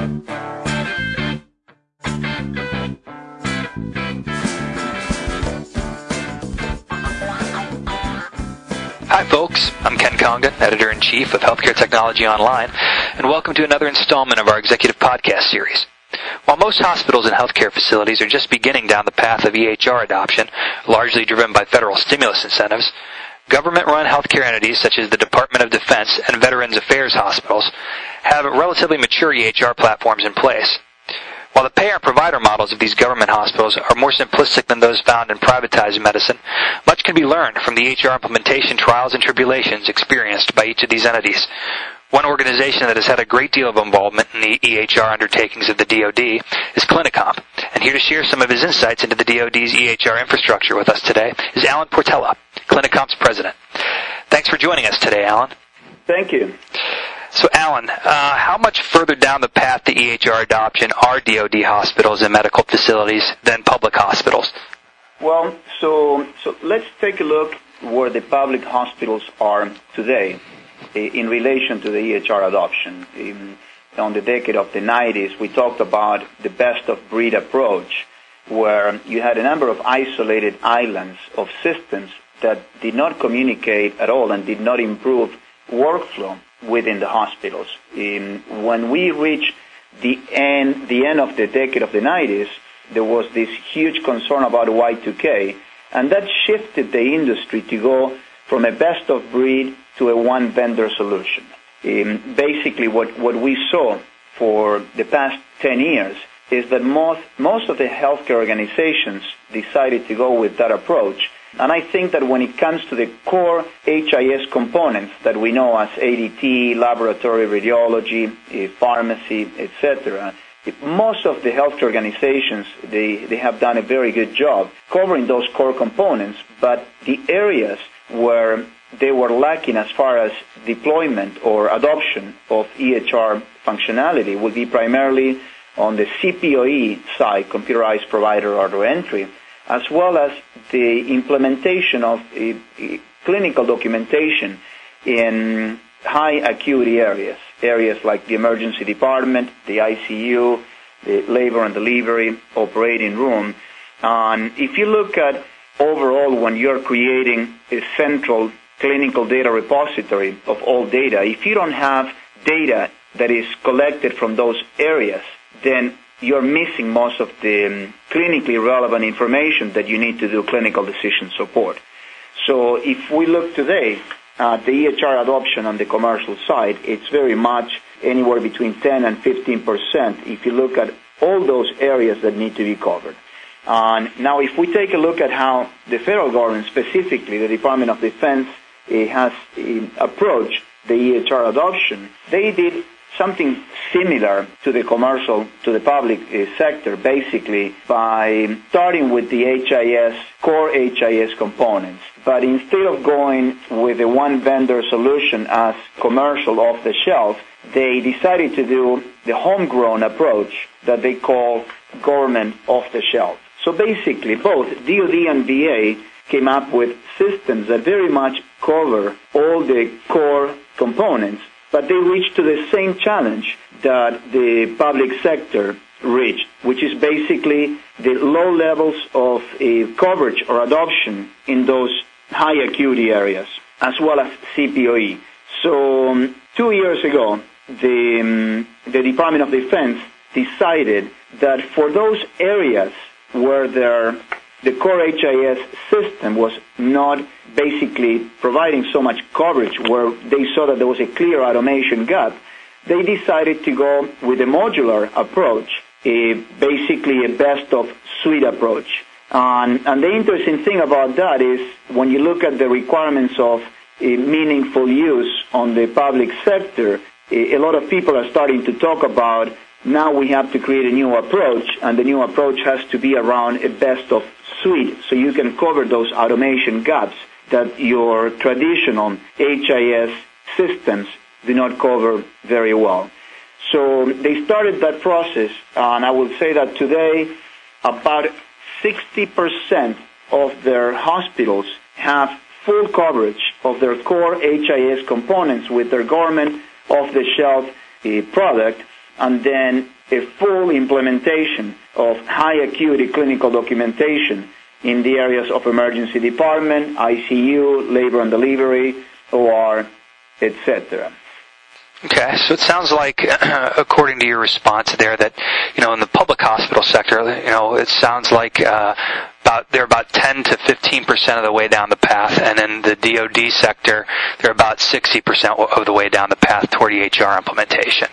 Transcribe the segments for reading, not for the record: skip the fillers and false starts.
Hi folks, I'm Ken Conga, Editor-in-Chief of Healthcare Technology Online, and welcome to another installment of our Executive Podcast Series. While most hospitals and healthcare facilities are just beginning down the path of EHR adoption, largely driven by federal stimulus incentives, government-run healthcare entities such as the Department of Defense and Veterans Affairs hospitals have relatively mature EHR platforms in place. While the payer and provider models of these government hospitals are more simplistic than those found in privatized medicine, much can be learned from the EHR implementation trials and tribulations experienced by each of these entities. One organization that has had a great deal of involvement in the EHR undertakings of the DoD is Clinicomp, and here to share some of his insights into the DoD's EHR infrastructure with us today is Alan Portela, Clinicomp's president. Thanks for joining us today, Alan. Thank you. So, Alan, how much further down the path to EHR adoption are DoD hospitals and medical facilities than public hospitals? Well, so let's take a look where the public hospitals are today in relation to the EHR adoption. On the decade of the 90s, we talked about the best-of-breed approach, where you had a number of isolated islands of systems that did not communicate at all and did not improve workflow within the hospitals. When we reached the end of the decade of the 90s, there was this huge concern about Y2K, and that shifted the industry to go from a best-of-breed to a one-vendor solution. Basically, what we saw for the past 10 years is that most of the healthcare organizations decided to go with that approach. And I think that when it comes to the core HIS components that we know as ADT, laboratory, radiology, pharmacy, etc., most of the healthcare organizations, they have done a very good job covering those core components, but the areas where they were lacking as far as deployment or adoption of EHR functionality would be primarily on the CPOE side, computerized provider order entry, as well as the implementation of clinical documentation in high acuity areas like the emergency department, the ICU, the labor and delivery, operating room. And if you look at overall when you're creating a central clinical data repository of all data, if you don't have data that is collected from those areas, then you're missing most of the clinically relevant information that you need to do clinical decision support. So if we look today at the EHR adoption on the commercial side, it's very much anywhere between 10 and 15% if you look at all those areas that need to be covered. Now, if we take a look at how the federal government, specifically the Department of Defense, has approached the EHR adoption, they did something similar to the commercial, to the public sector, basically by starting with the core HIS components. But instead of going with a one-vendor solution as commercial off-the-shelf, they decided to do the homegrown approach that they call government off-the-shelf. So basically, both DoD and VA came up with systems that very much cover all the core components, but they reached to the same challenge that the public sector reached, which is basically the low levels of coverage or adoption in those high acuity areas, as well as CPOE. So 2 years ago, the Department of Defense decided that for those areas where the core HIS system was not basically providing so much coverage, where they saw that there was a clear automation gap, they decided to go with a modular approach, basically a best-of-suite approach. And the interesting thing about that is when you look at the requirements of meaningful use on the public sector, a lot of people are starting to talk about now we have to create a new approach, and the new approach has to be around a best-of-suite, so you can cover those automation gaps that your traditional HIS systems do not cover very well. So they started that process, and I would say that today about 60% of their hospitals have full coverage of their core HIS components with their government off-the-shelf product, and then a full implementation of high acuity clinical documentation in the areas of emergency department, ICU, labor and delivery, OR, etc. Okay, so it sounds like, according to your response there, that in the public hospital sector, it sounds like they're about 10 to 15% of the way down the path, and in the DoD sector, they're about 60% of the way down the path toward EHR implementation.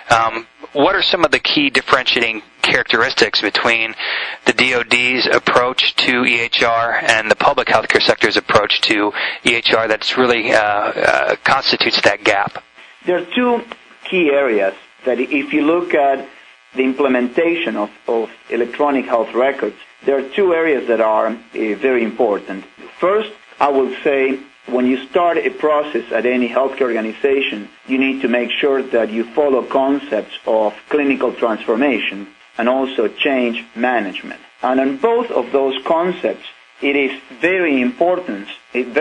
What are some of the key differentiating characteristics between the DoD's approach to EHR and the public healthcare sector's approach to EHR that's really constitutes that gap? There are two key areas that if you look at the implementation of electronic health records, there are two areas that are very important. First, I will say when you start a process at any healthcare organization, you need to make sure that you follow concepts of clinical transformation and also change management. And on both of those concepts, it is very important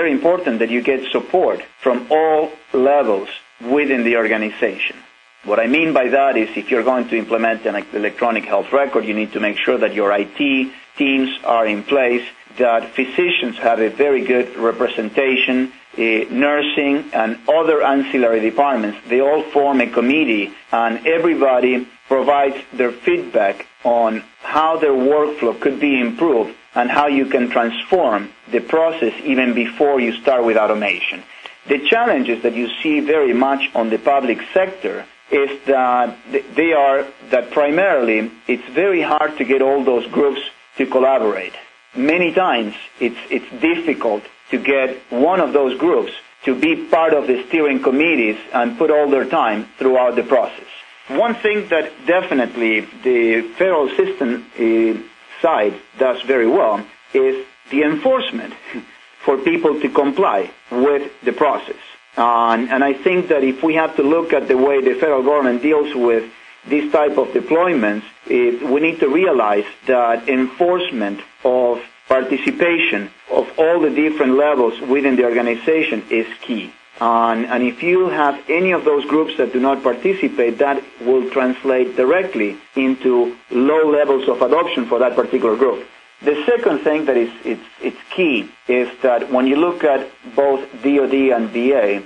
that you get support from all levels within the organization. What I mean by that is if you're going to implement an electronic health record, you need to make sure that your IT teams are in place, that physicians have a very good representation, nursing and other ancillary departments. They all form a committee and everybody provides their feedback on how their workflow could be improved and how you can transform the process even before you start with automation. The challenges that you see very much on the public sector is that that primarily it's very hard to get all those groups to collaborate. Many times it's difficult to get one of those groups to be part of the steering committees and put all their time throughout the process. One thing that definitely the federal system side does very well is the enforcement for people to comply with the process. And I think that if we have to look at the way the federal government deals with this type of deployments, we need to realize that enforcement of participation of all the different levels within the organization is key. And if you have any of those groups that do not participate, that will translate directly into low levels of adoption for that particular group. The second thing that it's key is that when you look at both DoD and VA,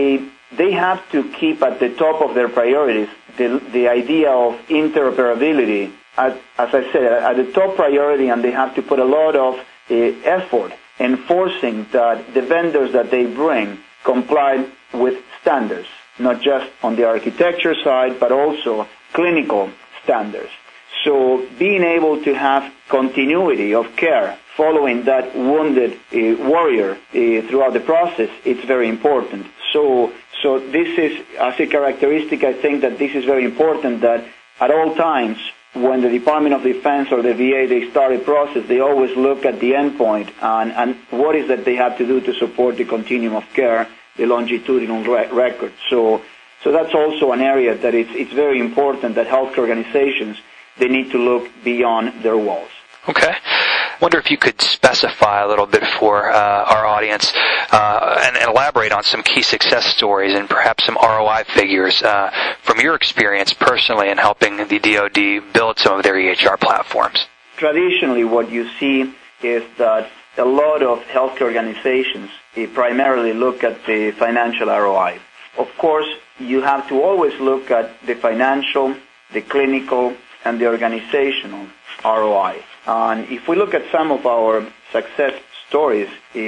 they have to keep at the top of their priorities the idea of interoperability, as I said, at the top priority, and they have to put a lot of effort enforcing that the vendors that they bring comply with standards, not just on the architecture side, but also clinical standards. So being able to have continuity of care following that wounded warrior throughout the process, it's very important. So this is, as a characteristic, I think that this is very important, that at all times when the Department of Defense or the VA, they start a process, they always look at the endpoint and what is that they have to do to support the continuum of care, the longitudinal record. So that's also an area that it's very important that healthcare organizations, they need to look beyond their walls. Okay. I wonder if you could specify a little bit for our audience and elaborate on some key success stories and perhaps some ROI figures from your experience personally in helping the DoD build some of their EHR platforms. Traditionally, what you see is that a lot of healthcare organizations primarily look at the financial ROI. Of course, you have to always look at the financial, the clinical, and the organizational ROI. And if we look at some of our success stories,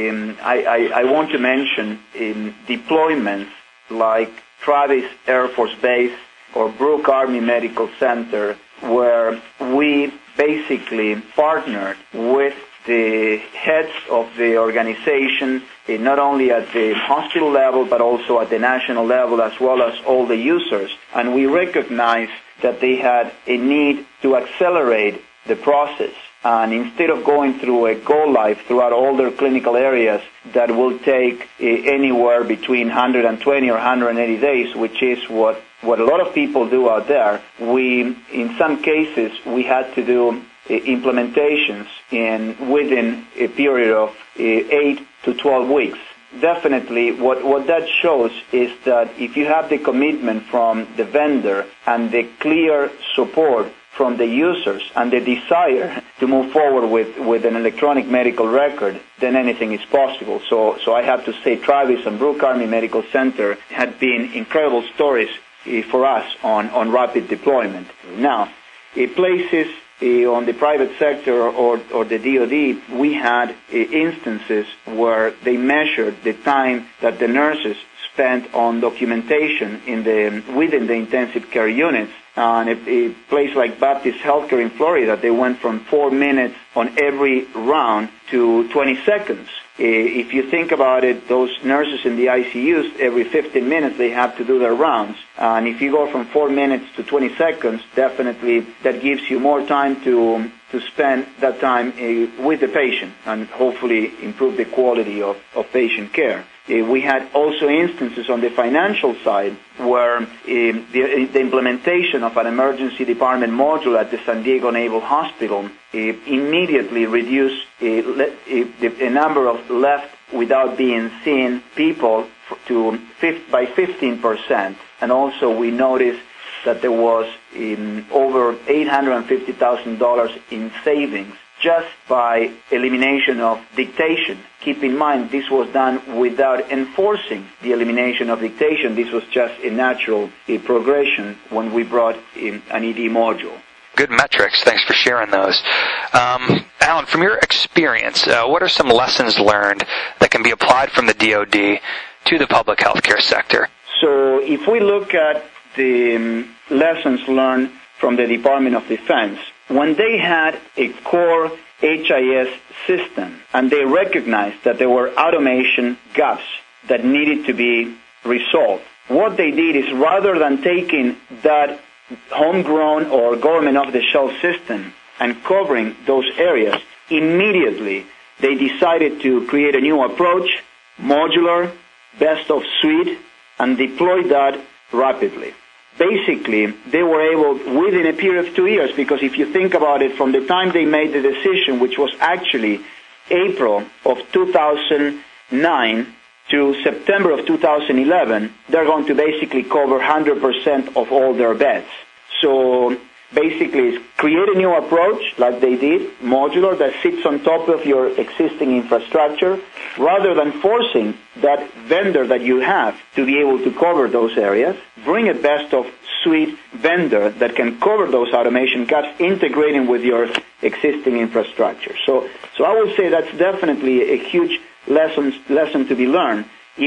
I want to mention deployments like Travis Air Force Base or Brooke Army Medical Center, where we basically partnered with the heads of the organization, not only at the hospital level, but also at the national level, as well as all the users. And we recognized that they had a need to accelerate the process. And instead of going through a go-live throughout all their clinical areas that will take anywhere between 120 or 180 days, which is what a lot of people do out there, in some cases, we had to do implementations within a period of 8 to 12 weeks. definitely what that shows is that if you have the commitment from the vendor and the clear support from the users and the desire to move forward with an electronic medical record, then anything is possible. So I have to say Travis and Brooke Army Medical Center had been incredible stories for us on rapid deployment. Now, places on the private sector or the DoD, we had instances where they measured the time that the nurses spent on documentation within the intensive care units. And a place like Baptist Healthcare in Florida, they went from 4 minutes on every round to 20 seconds. If you think about it, those nurses in the ICUs, every 15 minutes they have to do their rounds. And if you go from 4 minutes to 20 seconds, definitely that gives you more time to spend that time with the patient and hopefully improve the quality of patient care. We had also instances on the financial side where the implementation of an emergency department module at the San Diego Naval Hospital immediately reduced the number of left without being seen people by 15%. And also we noticed that there was over $850,000 in savings just by elimination of dictation. Keep in mind, this was done without enforcing the elimination of dictation. This was just a natural progression when we brought in an ED module. Good metrics. Thanks for sharing those. Alan, from your experience, what are some lessons learned that can be applied from the DoD to the public healthcare sector? So if we look at the lessons learned from the Department of Defense, when they had a core HIS system and they recognized that there were automation gaps that needed to be resolved, what they did is rather than taking that homegrown or government off-the-shelf system and covering those areas, immediately they decided to create a new approach, modular, best of suite, and deploy that rapidly. Basically, they were able, within a period of 2 years, because if you think about it, from the time they made the decision, which was actually April of 2009 to September of 2011, they're going to basically cover 100% of all their beds. So basically, create a new approach, like they did, modular, that sits on top of your existing infrastructure, rather than forcing that vendor that you have to be able to cover those areas. Bring a best-of-suite vendor that can cover those automation gaps, integrating with your existing infrastructure. So I would say that's definitely a huge lesson to be learned.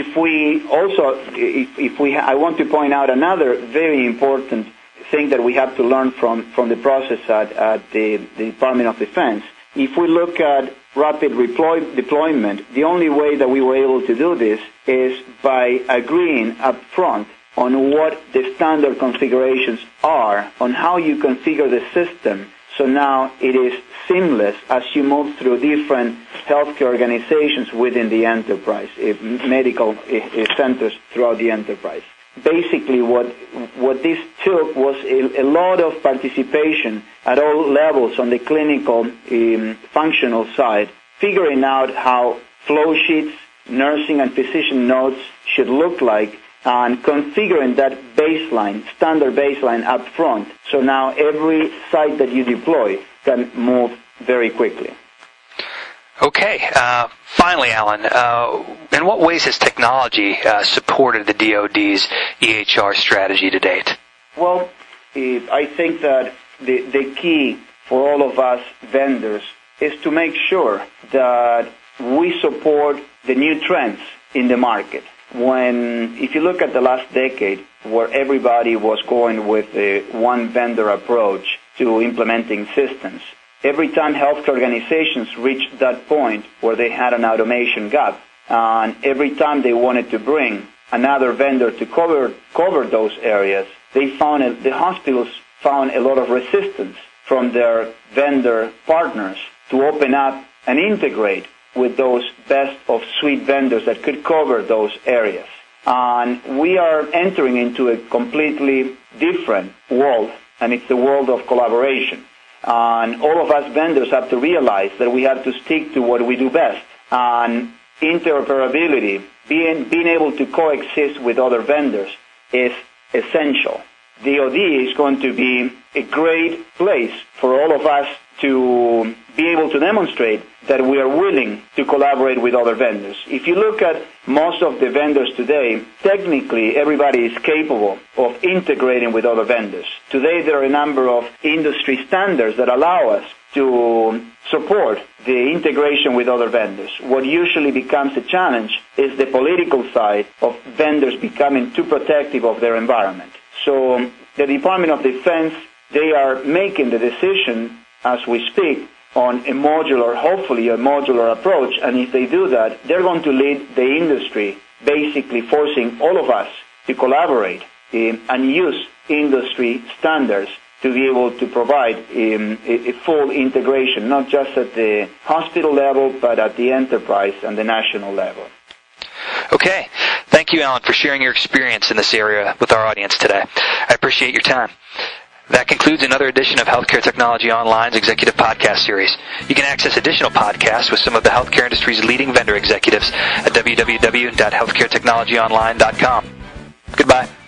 I want to point out another very important thing that we have to learn from the process at the Department of Defense. If we look at rapid deployment, the only way that we were able to do this is by agreeing up front on what the standard configurations are, on how you configure the system. So now it is seamless as you move through different healthcare organizations within the enterprise, medical centers throughout the enterprise. Basically, what this took was a lot of participation at all levels on the clinical, functional side, figuring out how flow sheets, nursing and physician notes should look like, and configuring that standard baseline up front. So now every site that you deploy can move very quickly. Okay. Finally, Alan, in what ways has technology supported the DoD's EHR strategy to date? Well, I think that the key for all of us vendors is to make sure that we support the new trends in the market. If you look at the last decade, where everybody was going with a one vendor approach to implementing systems, every time healthcare organizations reached that point where they had an automation gap, and every time they wanted to bring another vendor to cover those areas, the hospitals found a lot of resistance from their vendor partners to open up and integrate with those best-of-suite vendors that could cover those areas. And we are entering into a completely different world, and it's the world of collaboration. And all of us vendors have to realize that we have to stick to what we do best. And interoperability being able to coexist with other vendors is essential. DoD is going to be a great place for all of us to be able to demonstrate that we are willing to collaborate with other vendors. If you look at most of the vendors today, technically everybody is capable of integrating with other vendors. Today there are a number of industry standards that allow us to support the integration with other vendors. What usually becomes a challenge is the political side of vendors becoming too protective of their environment. So the Department of Defense, they are making the decision as we speak on hopefully a modular approach, and if they do that, they're going to lead the industry, basically forcing all of us to collaborate and use industry standards to be able to provide a full integration, not just at the hospital level, but at the enterprise and the national level. Okay. Thank you, Alan, for sharing your experience in this area with our audience today. I appreciate your time. That concludes another edition of Healthcare Technology Online's Executive Podcast Series. You can access additional podcasts with some of the healthcare industry's leading vendor executives at www.healthcaretechnologyonline.com. Goodbye.